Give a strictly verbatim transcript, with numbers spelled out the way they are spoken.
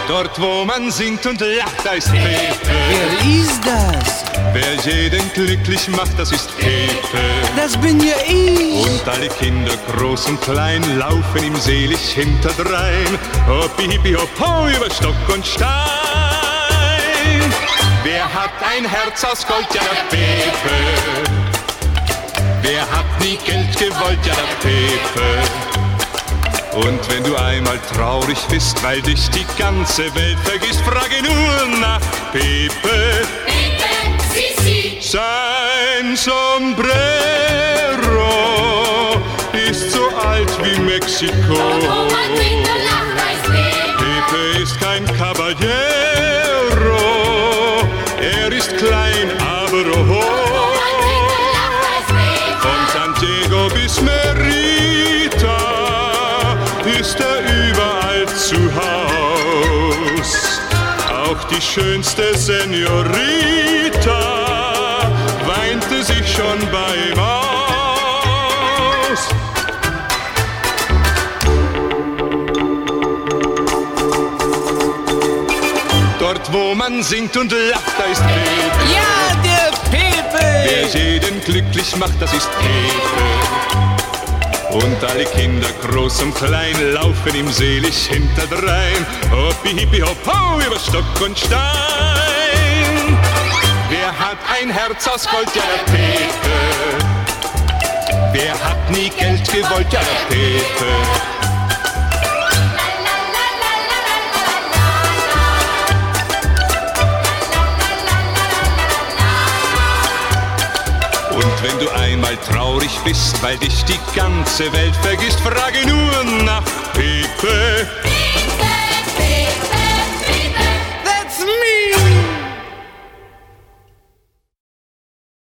Dort, wo man singt und lacht, da ist Pepe. Wer ist das? Wer jeden glücklich macht, das ist Pepe. Das bin ja ich. Und alle Kinder, groß und klein, laufen ihm selig hinterdrein. Hopp, hippi, hopp, ho, über Stock und Stein. Wer hat ein Herz aus Gold? Ja, der Pepe. Wer hat nie Geld gewollt? Ja, der Pepe. Und wenn du einmal traurig bist, weil dich die ganze Welt vergisst, frage nur nach Pepe. Pepe, si, si. Sein Sombrero ist so alt wie Mexiko. Dort, wo man singt und lacht, da ist Pepe. Pepe ist kein Caballero, er ist klein, aber oh. Dort, wo man singt und lacht, da ist Pepe. Von San Diego bis Merita ist er überall zu Haus. Auch die schönste Senorita weinte sich schon beim Aus. Dort, wo man singt und lacht, da ist Pepe. Ja, der Wer Pepe. jeden glücklich macht, das ist Pepe. Und alle Kinder, groß und klein, laufen ihm selig hinterdrein. Hoppi, hippi, hopp, ho, über Stock und Stein. Wer hat ein Herz aus Gold? Ja, der Pepe. Wer hat nie Geld gewollt? Ja, der Pepe. Und wenn du einmal traurig bist, weil dich die ganze Welt vergisst, frage nur nach Pepe.